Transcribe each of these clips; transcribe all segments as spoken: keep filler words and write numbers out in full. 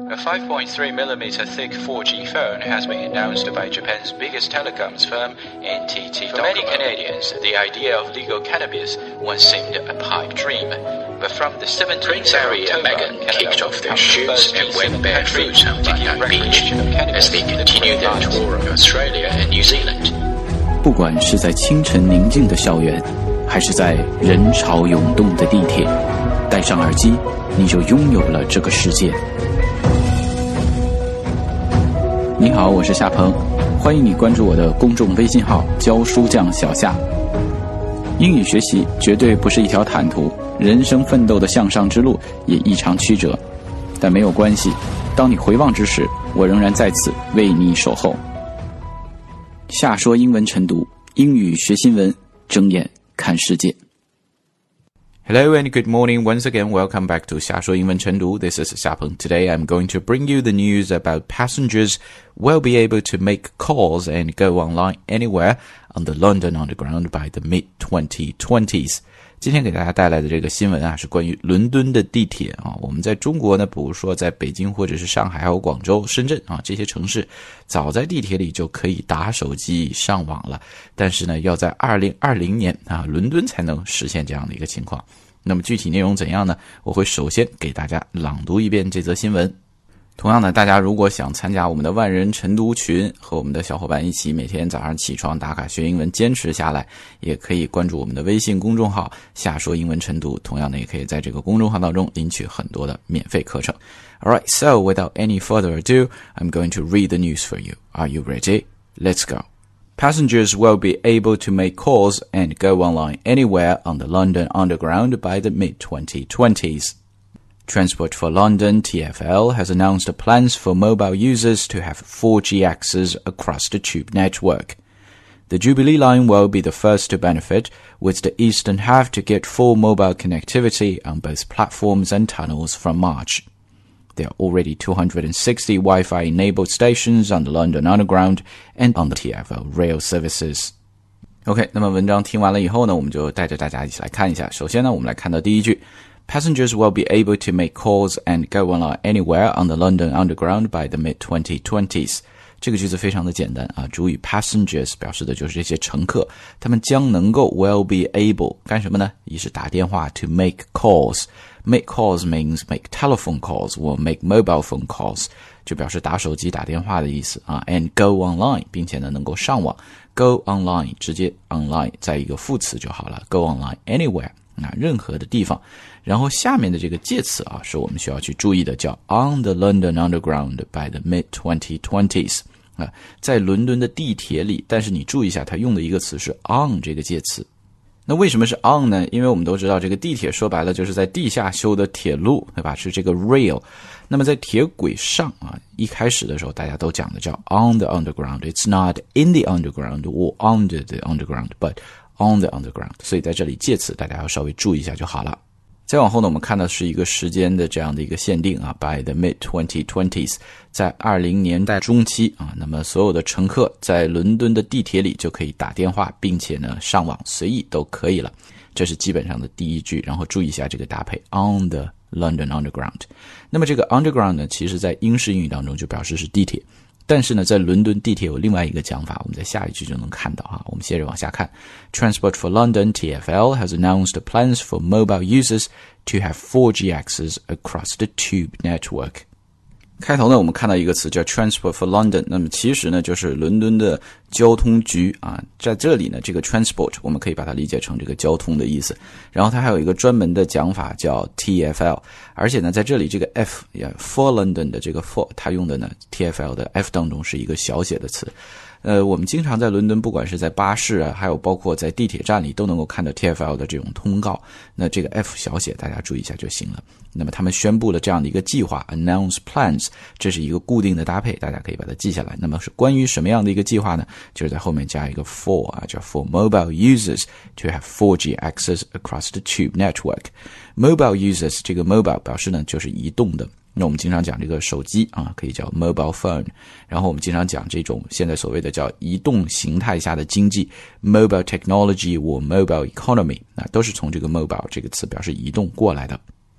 A five point three millimeter thick four G phone has been announced by Japan's biggest telecoms firm, N T T. For many Canadians, the idea of legal cannabis once seemed a pipe dream. But from the seventeenth of Harry and Meghan kicked off their shoes and went barefoot on Backpack Beach as they continue their tour of Australia and New Zealand. 不管是在清晨宁静的校园，还是在人潮涌动的地铁，戴上耳机，你就拥有了这个世界。你好，我是夏鹏，欢迎你关注我的公众微信号教书匠小夏。英语学习绝对不是一条坦途，人生奋斗的向上之路也异常曲折，但没有关系，当你回望之时，我仍然在此为你守候。夏说英文晨读，英语学新闻，睁眼看世界。 Hello and good morning. Once again, welcome back to 夏说英文晨读. This is Xiapeng. Today I'm going to bring you the news about passengers will be able to make calls and go online anywhere on the London Underground by the mid twenty twenties. 今天给大家带来的这个新闻啊，是关于伦敦的地铁啊。我们在中国呢，比如说在北京或者是上海还有广州、深圳啊这些城市，早在地铁里就可以打手机上网了。但是呢，要在二零二零年啊，伦敦才能实现这样的一个情况。那么具体内容怎样呢？我会首先给大家朗读一遍这则新闻。同样的，大家如果想参加我们的万人晨读群，和我们的小伙伴一起每天早上起床打卡学英文，坚持下来，也可以关注我们的微信公众号夏说英文晨读，同样的也可以在这个公众号当中领取很多的免费课程。 Alright, so without any further ado, I'm going to read the news for you. Are you ready? Let's go. Passengers will be able to make calls and go online anywhere on the London Underground by the mid twenty twenties.Transport for London, T F L, has announced plans for mobile users to have four G access across the tube network. The Jubilee line will be the first to benefit, with the eastern half to get full mobile connectivity on both platforms and tunnels from March. There are already two hundred sixty Wi-Fi enabled stations on the London Underground and on the T F L rail services. OK, 那么文章听完了以后呢，我们就带着大家一起来看一下。首先呢，我们来看到第一句。Passengers will be able to make calls and go online anywhere on the London Underground by the mid twenty twenties. 这个句子非常的简单啊，主语 passengers 表示的就是这些乘客，他们将能够 will be able 干什么呢？一是打电话 to make calls. Make calls means make telephone calls or make mobile phone calls, 就表示打手机打电话的意思啊。And go online, 并且呢能够上网。Go online 直接 online 在一个副词就好了。Go online anywhere.啊，任何的地方，然后下面的这个介词啊，是我们需要去注意的，叫 on the London Underground by the mid twenty twenties 啊，在伦敦的地铁里，但是你注意一下，它用的一个词是 on 这个介词。那为什么是 on 呢？因为我们都知道这个地铁说白了就是在地下修的铁路，对吧？是这个 rail。那么在铁轨上啊，一开始的时候大家都讲的叫 on the underground. It's not in the underground or under the underground, but on the underground. 所以在这里介词大家要稍微注意一下就好了。再往后呢，我们看到是一个时间的这样的一个限定啊 by the mid twenty twenties, 在二十年代中期啊，那么所有的乘客在伦敦的地铁里就可以打电话，并且呢上网随意都可以了。这是基本上的第一句，然后注意一下这个搭配 on the London Underground. 那么这个 underground 呢，其实在英式英语当中就表示是地铁。但是呢，在伦敦地铁有另外一个讲法，我们在下一句就能看到哈。我们接着往下看 Transport for London, T F L, has announced plans for mobile users to have four G access across the tube network. 开头呢，我们看到一个词叫 Transport for London, 那么其实呢就是伦敦的交通局啊，在这里呢这个 Transport 我们可以把它理解成这个交通的意思，然后它还有一个专门的讲法叫 T F L, 而且呢在这里这个 F for London 的这个 for 它用的呢 T F L 的 F 当中是一个小写的词。呃，我们经常在伦敦，不管是在巴士啊，还有包括在地铁站里，都能够看到 T F L 的这种通告。那这个 F 小写大家注意一下就行了。那么他们宣布了这样的一个计划 announce plans, 这是一个固定的搭配，大家可以把它记下来。那么是关于什么样的一个计划呢？就是在后面加一个 for 啊，叫 for mobile users to have four G access across the tube network. Mobile users 这个 mobile 表示呢就是移动的。那我们经常讲这个手机啊，可以叫 mobile phone， 然后我们经常讲这种现在所谓的叫移动形态下的经济 mobile technology 或 mobile economy， 那都是从这个 mobile 这个词表示移动过来的。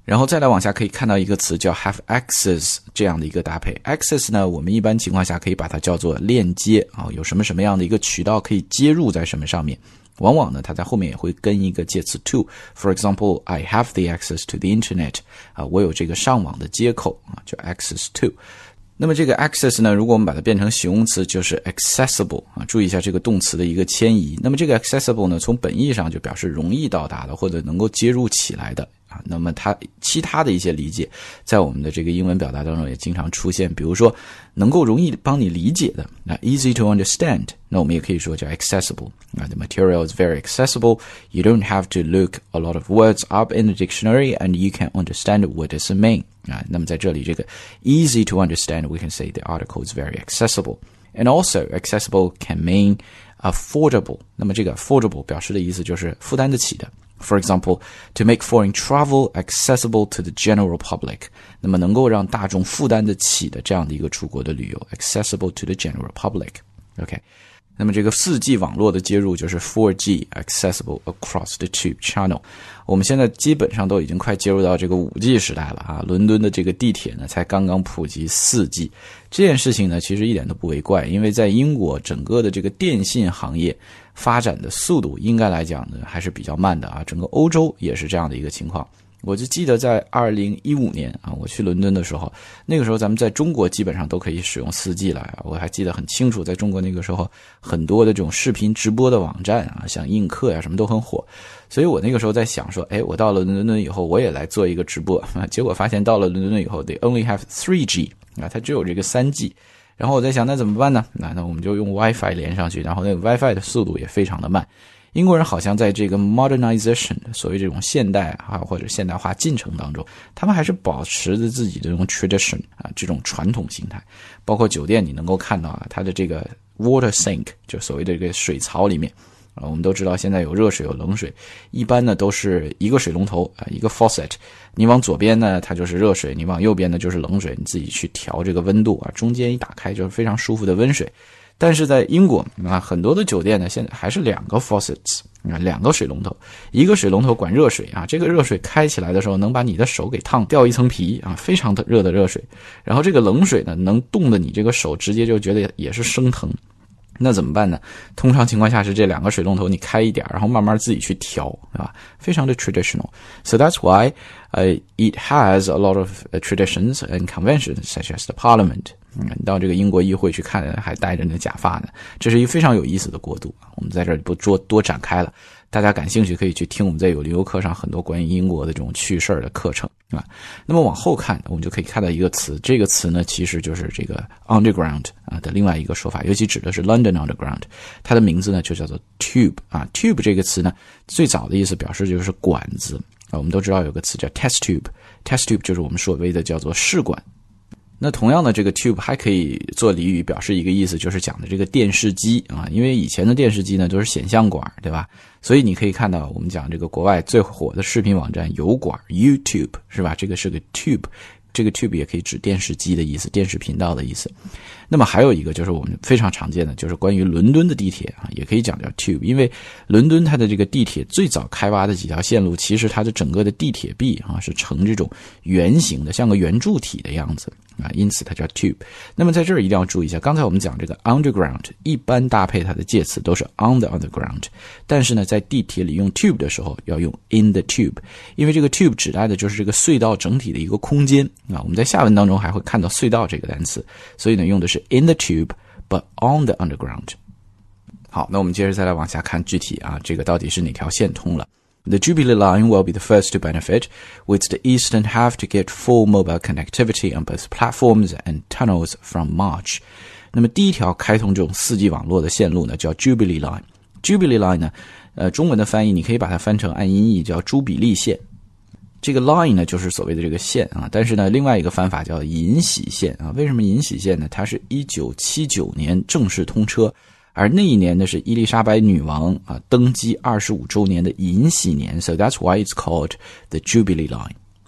然后再来往下可以看到一个词叫 have access 这样的一个搭配。 access 呢，我们一般情况下可以把它叫做链接啊，有什么什么样的一个渠道可以接入在什么上面，往往呢它在后面也会跟一个介词 to。 For example, I have the access to the internet 啊，我有这个上网的接口啊，叫 access to。那么这个 access 呢，如果我们把它变成形容词就是 accessible 啊，注意一下这个动词的一个迁移。那么这个 accessible 呢，从本意上就表示容易到达的或者能够接入起来的啊。那么它其他的一些理解在我们的这个英文表达当中也经常出现，比如说能够容易帮你理解的，那 easy to understand， 那我们也可以说叫 accessible 啊。The material is very accessible. You don't have to look a lot of words up in the dictionary and you can understand what does it mean啊。那么在这里这个 easy to understand, we can say the article is very accessible. And also accessible can mean affordable. 那么这个 affordable 表示的意思就是负担得起的。For example, to make foreign travel accessible to the general public. 那么能够让大众负担得起的这样的一个出国的旅游 accessible to the general public. OK. 那么这个 四 G 网络的接入就是 four G accessible across the tube channel. 我们现在基本上都已经快接入到这个 五 G 时代了啊，伦敦的这个地铁呢才刚刚普及 四 G。 这件事情呢其实一点都不为怪，因为在英国整个的这个电信行业发展的速度应该来讲呢还是比较慢的啊，整个欧洲也是这样的一个情况。我就记得在二零一五年啊，我去伦敦的时候，那个时候咱们在中国基本上都可以使用 四 G 了啊，我还记得很清楚，在中国那个时候很多的这种视频直播的网站啊，像映客呀、啊、什么都很火。所以我那个时候在想说，哎，我到了伦敦以后我也来做一个直播啊，结果发现到了伦敦以后 they only have three G 啊，它只有这个 三 G。然后我在想那怎么办呢？那那我们就用 WiFi 连上去，然后那个 WiFi 的速度也非常的慢。英国人好像在这个 modernization 所谓这种现代啊或者现代化进程当中，他们还是保持着自己的这种 tradition 啊，这种传统形态。包括酒店你能够看到啊，它的这个 water sink 就所谓的这个水槽里面啊，我们都知道现在有热水有冷水，一般呢都是一个水龙头啊，一个 faucet， 你往左边呢它就是热水，你往右边呢就是冷水，你自己去调这个温度啊，中间一打开就是非常舒服的温水。但是在英国啊，很多的酒店呢现在还是两个 faucets 啊，两个水龙头，一个水龙头管热水啊，这个热水开起来的时候能把你的手给烫掉一层皮啊，非常的热的热水。然后这个冷水呢能冻得你这个手直接就觉得也是生疼。那怎么办呢？通常情况下是这两个水龙头你开一点，然后慢慢自己去调，对吧？非常的 traditional. So that's why uh, it has a lot of uh, traditions and conventions such as the parliament. 嗯，你到这个英国议会去看，还戴着那假发呢，这是一个非常有意思的国度。我们在这里不多多展开了，大家感兴趣可以去听我们在有旅游课上很多关于英国的这种趣事的课程啊。那么往后看，我们就可以看到一个词，这个词呢其实就是这个 underground 啊的另外一个说法，尤其指的是 London Underground， 它的名字呢就叫做 tube 啊。tube 这个词呢最早的意思表示就是管子啊，我们都知道有个词叫 test tube，test tube 就是我们所谓的叫做试管。那同样的这个 tube 还可以做俚语表示一个意思，就是讲的这个电视机啊，因为以前的电视机呢都是显像管，对吧？所以你可以看到我们讲这个国外最火的视频网站油管 YouTube 是吧？这个是个 tube， 这个 tube 也可以指电视机的意思，电视频道的意思。那么还有一个就是我们非常常见的，就是关于伦敦的地铁啊，也可以讲叫 tube， 因为伦敦它的这个地铁最早开挖的几条线路，其实它的整个的地铁壁啊是呈这种圆形的，像个圆柱体的样子啊，因此它叫 tube。 那么在这儿一定要注意一下，刚才我们讲这个 underground 一般搭配它的介词都是 on the underground， 但是呢在地铁里用 tube 的时候要用 in the tube， 因为这个 tube 指代的就是这个隧道整体的一个空间啊。我们在下文当中还会看到隧道这个单词，所以呢用的是 in the tube but on the underground。 好，那我们接着再来往下看具体啊，这个到底是哪条线通了。The Jubilee line will be the first to benefit, with the eastern half to get full mobile connectivity on both platforms and tunnels from March. 那么第一条开通这种 四 G 网络的线路呢叫 Jubilee line。 Jubilee line 呢呃，中文的翻译你可以把它翻成按音译叫朱比利线。这个 line 呢就是所谓的这个线啊，但是呢另外一个翻法叫银禧线啊。为什么银禧线呢？它是一九七九年正式通车，而那一年呢是伊丽莎白女王啊登基二十五周年的银禧年， so that's why it's called the Jubilee line。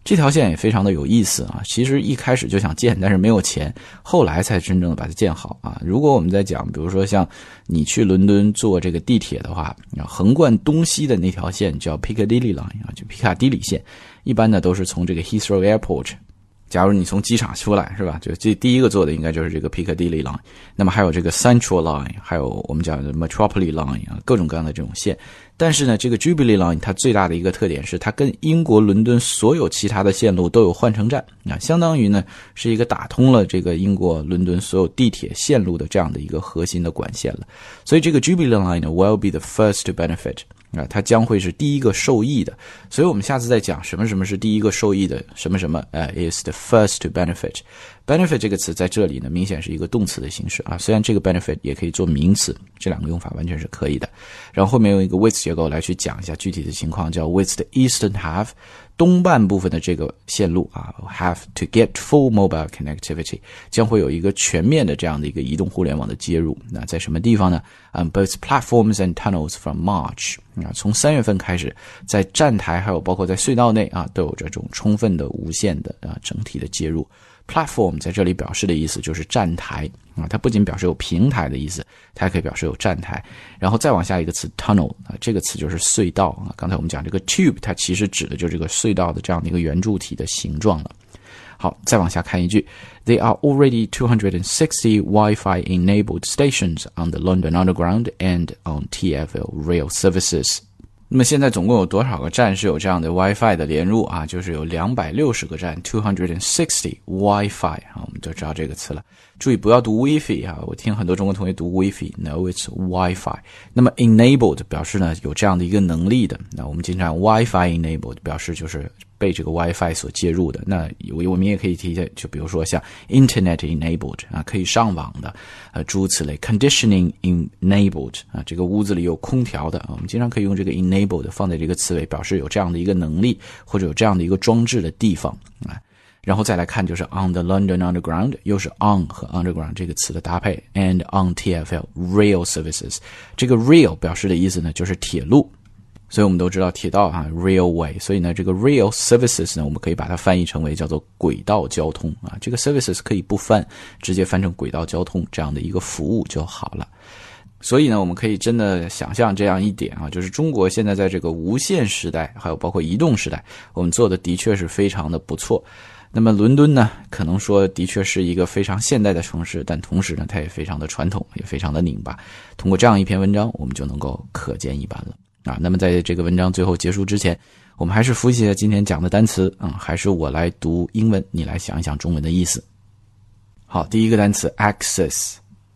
这条线也非常的有意思啊，其实一开始就想建，但是没有钱，后来才真正的把它建好啊。如果我们在讲比如说像你去伦敦坐这个地铁的话，横贯东西的那条线叫 Piccadilly Line 啊，就皮卡迪里线，一般呢都是从这个 Heathrow Airport，假如你从机场出来是吧，就这第一个做的应该就是这个 Piccadilly Line， 那么还有这个 Central Line， 还有我们讲的 Metropolitan Line 啊，各种各样的这种线。但是呢，这个 Jubilee Line 它最大的一个特点是它跟英国伦敦所有其他的线路都有换乘站啊，相当于呢是一个打通了这个英国伦敦所有地铁线路的这样的一个核心的管线了。所以这个 Jubilee Line 呢 will be the first to benefit啊，它将会是第一个受益的。所以我们下次再讲什么什么是第一个受益的，什么什么呃 is the first to benefit。benefit 这个词在这里呢明显是一个动词的形式啊，虽然这个 benefit 也可以做名词，这两个用法完全是可以的。然后后面用一个 with 结构来去讲一下具体的情况，叫 with the eastern half， 东半部分的这个线路啊 have to get full mobile connectivity， 将会有一个全面的这样的一个移动互联网的接入。那在什么地方呢？ um, both platforms and tunnels from March， 啊，从三月份开始，在站台还有包括在隧道内啊，都有这种充分的无线的啊整体的接入。Platform 在这里表示的意思就是站台啊，它不仅表示有平台的意思，它还可以表示有站台。然后再往下一个词 tunnel 啊，这个词就是隧道啊。刚才我们讲这个 tube， 它其实指的就是这个隧道的这样的一个圆柱体的形状了。好，再往下看一句 ，There are already two hundred sixty Wi-Fi enabled stations on the London Underground and on T F L rail services。那么现在总共有多少个站是有这样的 Wi-Fi 的连入啊？就是有两百六十个站 two hundred sixty Wi-Fi 啊，我们就知道这个词了。注意不要读 Wi-Fi 啊，我听很多中国同学读 Wi-Fi， No, it's Wi-Fi。那么 enabled 表示呢有这样的一个能力的，那我们经常 Wi-Fi enabled 表示就是被这个 Wi-Fi 所接入的。那我们也可以提一下，就比如说像 Internet enabled 啊，可以上网的，呃，诸如此类。Conditioning enabled 啊，这个屋子里有空调的啊，我们经常可以用这个 enabled 放在这个词尾，表示有这样的一个能力或者有这样的一个装置的地方啊。然后再来看就是 on the London Underground， 又是 on 和 underground 这个词的搭配 and on T F L rail services， 这个 rail 表示的意思呢就是铁路，所以我们都知道铁道啊 railway， 所以呢这个 rail services 呢我们可以把它翻译成为叫做轨道交通啊，这个 services 可以不翻，直接翻成轨道交通这样的一个服务就好了。所以呢我们可以真的想象这样一点啊，就是中国现在在这个无线时代还有包括移动时代，我们做的的确是非常的不错。那么伦敦呢可能说的确是一个非常现代的城市，但同时呢它也非常的传统，也非常的拧巴。通过这样一篇文章我们就能够可见一斑了啊。那么在这个文章最后结束之前，我们还是复习一下今天讲的单词啊、嗯，还是我来读英文，你来想一想中文的意思。好，第一个单词 access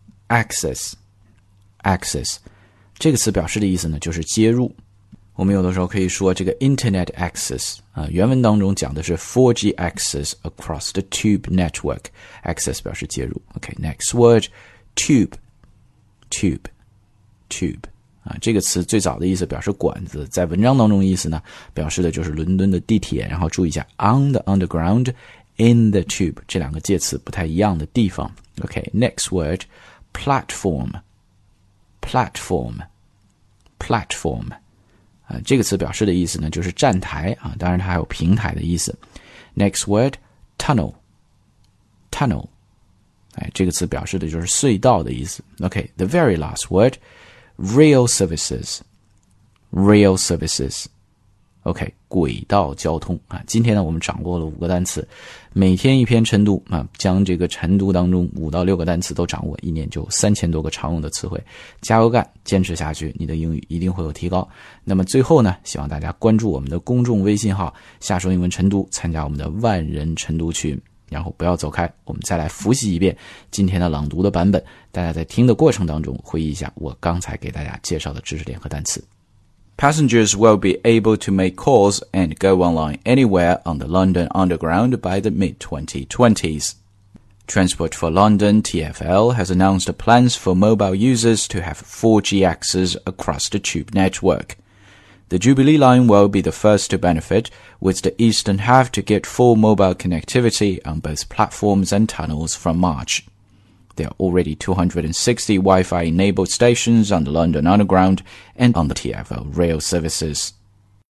access access 这个词表示的意思呢就是接入。我们有的时候可以说这个 internet access 啊，原文当中讲的是 four G access across the tube network， access 表示接入。 OK, next word tube tube tube 啊，这个词最早的意思表示管子，在文章当中意思呢表示的就是伦敦的地铁。然后注意一下 on the underground in the tube 这两个介词不太一样的地方。 OK, next word platform platform platform啊，这个词表示的意思呢就是站台啊，当然它还有平台的意思。 Next word tunnel tunnel 哎，这个词表示的就是隧道的意思。 OK, the very last word rail services rail services OK, 轨道交通啊。今天呢我们掌握了五个单词，每天一篇晨读啊，将这个晨读当中五到六个单词都掌握，一年就三千多个常用的词汇。加油干，坚持下去，你的英语一定会有提高。那么最后呢，希望大家关注我们的公众微信号下说英文晨读，参加我们的万人晨读群。然后不要走开，我们再来复习一遍今天的朗读的版本，大家在听的过程当中回忆一下我刚才给大家介绍的知识点和单词。 Passengers will be able to make calls and go online anywhere on the London Underground by the mid twenty twenties. Transport for London, T F L, has announced plans for mobile users to have four G access across the tube network. The Jubilee line will be the first to benefit, with the eastern half to get full mobile connectivity on both platforms and tunnels from March. There are already two hundred sixty Wi-Fi enabled stations on the London Underground and on the T F L rail services.